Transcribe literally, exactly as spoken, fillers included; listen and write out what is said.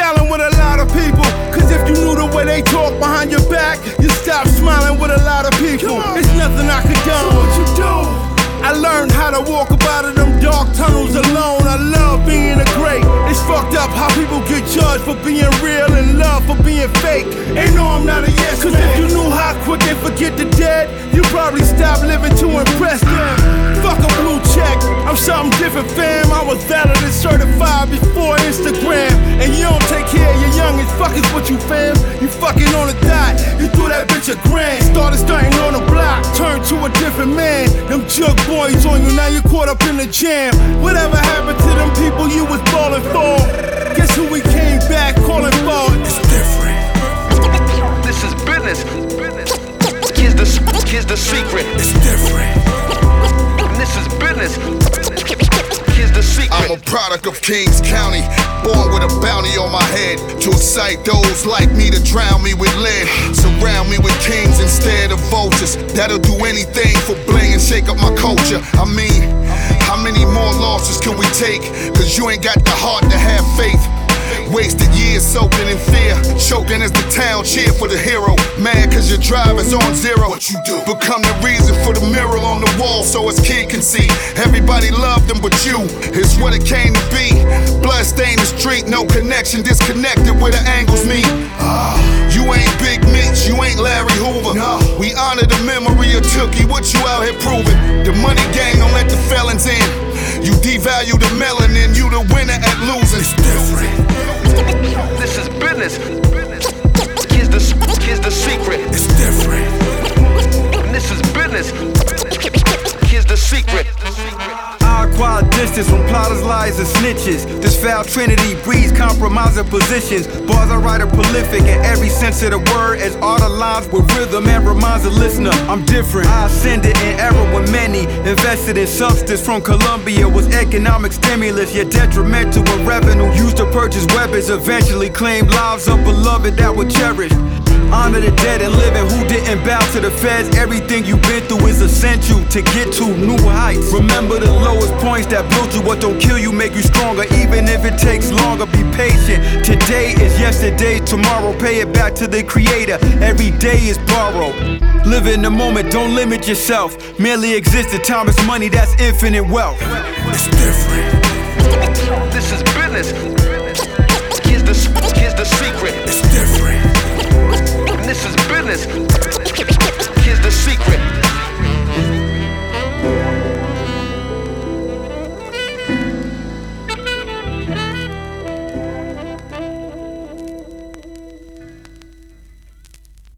smiling with a lot of people. Cause if you knew the way they talk behind your back, you stop smiling with a lot of people. It's nothing I condone. So what you do? I learned how to walk up out of them dark tunnels alone. I love being a great. It's fucked up how people get judged for being real and love for being fake. Ain't no, I'm not a yes Cause man. If you knew how quick they forget the dead, you probably stop living to impress them. Fuck a blue check, I'm something different fam. I was valid and certified before Instagram. And you don't take care of your youngins, fuck is what you fam. You fucking on a dot, you threw that bitch a grand. Started stunting on the block, turned to a different man. Them jug boys on you, now you caught up in the jam. Whatever happened to them people you was ballin' for? Guess who we came back calling for? It's different. This is business. Here's the, here's the secret. It's different. This is business. Here's the secret. I'm a product of Kings County, born with a bounty on my head to excite those like me to drown me with lead. Surround me with kings instead of vultures that'll do anything for bling and shake up my culture. I mean, how many more losses can we take? Cause you ain't got the heart to have faith. Wasted years soaking in fear, choking as the town cheer for the hero. Mad cause your drive is on zero. What you do? Become the reason for the mural on the wall so his kid can see. Everybody loved him but you, it's what it came to be. Blood stained the street, no connection, disconnected where the angles meet. You ain't Big Mitch, you ain't Larry Hoover. No. We honor the memory of Tookie, what you out here proving? The money gang don't let the felons in. You devalue the melanin, you the winner at losing. It's different. This is business. Here's the, here's the secret. It's different. This is business. Here's the secret. I acquire distance from plotters, lies, and snitches. This foul trinity breeds compromising positions. Bars I write are prolific in every sense of the word, as art aligns with rhythm and reminds the listener I'm different. I ascended in era when many invested in substance from Colombia was economic stimulus, yet detrimental when revenue used to purchase weapons eventually claimed lives of beloved that were cherished. Honor the dead and living who didn't bow to the feds. Everything you've been through is essential to get to new heights. Remember the lowest points that built you. What don't kill you make you stronger, even if it takes longer. Be patient. Today is yesterday, tomorrow pay it back to the creator. Every day is borrowed. Live in the moment, don't limit yourself. Merely exist, the time is money, that's infinite wealth. It's different. This is business. Here's the, here's the secret. It's different. This is business. Here's the secret.